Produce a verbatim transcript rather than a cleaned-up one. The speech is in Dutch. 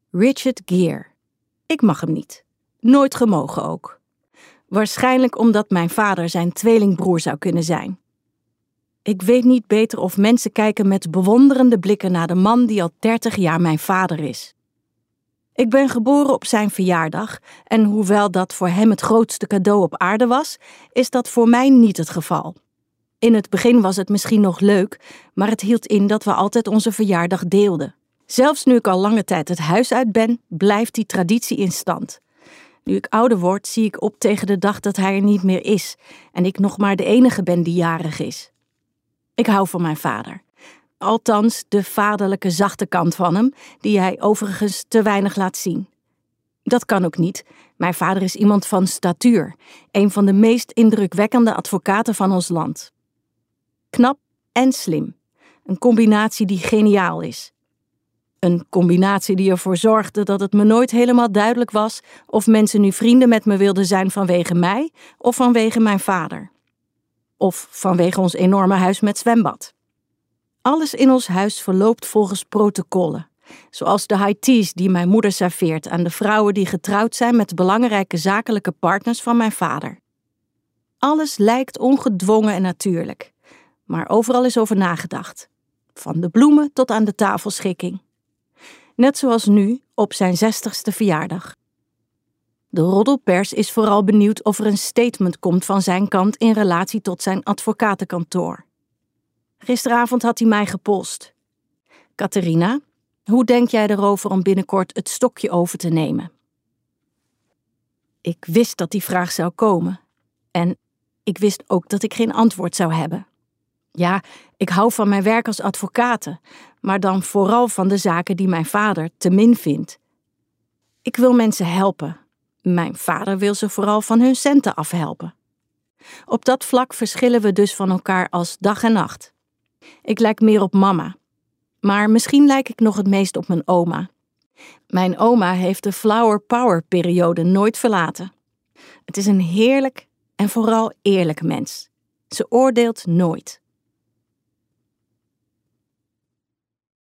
Richard Gere. Ik mag hem niet. Nooit gemogen ook. Waarschijnlijk omdat mijn vader zijn tweelingbroer zou kunnen zijn. Ik weet niet beter of mensen kijken met bewonderende blikken naar de man die al dertig jaar mijn vader is. Ik ben geboren op zijn verjaardag en hoewel dat voor hem het grootste cadeau op aarde was, is dat voor mij niet het geval. In het begin was het misschien nog leuk, maar het hield in dat we altijd onze verjaardag deelden. Zelfs nu ik al lange tijd het huis uit ben, blijft die traditie in stand. Nu ik ouder word, zie ik op tegen de dag dat hij er niet meer is en ik nog maar de enige ben die jarig is. Ik hou van mijn vader. Althans, de vaderlijke zachte kant van hem, die hij overigens te weinig laat zien. Dat kan ook niet. Mijn vader is iemand van statuur, een van de meest indrukwekkende advocaten van ons land. Knap en slim. Een combinatie die geniaal is. Een combinatie die ervoor zorgde dat het me nooit helemaal duidelijk was of mensen nu vrienden met me wilden zijn vanwege mij of vanwege mijn vader. Of vanwege ons enorme huis met zwembad. Alles in ons huis verloopt volgens protocollen. Zoals de high teas die mijn moeder serveert aan de vrouwen die getrouwd zijn met belangrijke zakelijke partners van mijn vader. Alles lijkt ongedwongen en natuurlijk. Maar overal is over nagedacht. Van de bloemen tot aan de tafelschikking. Net zoals nu op zijn zestigste verjaardag. De roddelpers is vooral benieuwd of er een statement komt van zijn kant in relatie tot zijn advocatenkantoor. Gisteravond had hij mij gepolst. Catharina, hoe denk jij erover om binnenkort het stokje over te nemen? Ik wist dat die vraag zou komen. En ik wist ook dat ik geen antwoord zou hebben. Ja, ik hou van mijn werk als advocate, maar dan vooral van de zaken die mijn vader te min vindt. Ik wil mensen helpen. Mijn vader wil ze vooral van hun centen afhelpen. Op dat vlak verschillen we dus van elkaar als dag en nacht. Ik lijk meer op mama. Maar misschien lijk ik nog het meest op mijn oma. Mijn oma heeft de flower power periode nooit verlaten. Het is een heerlijk en vooral eerlijk mens. Ze oordeelt nooit.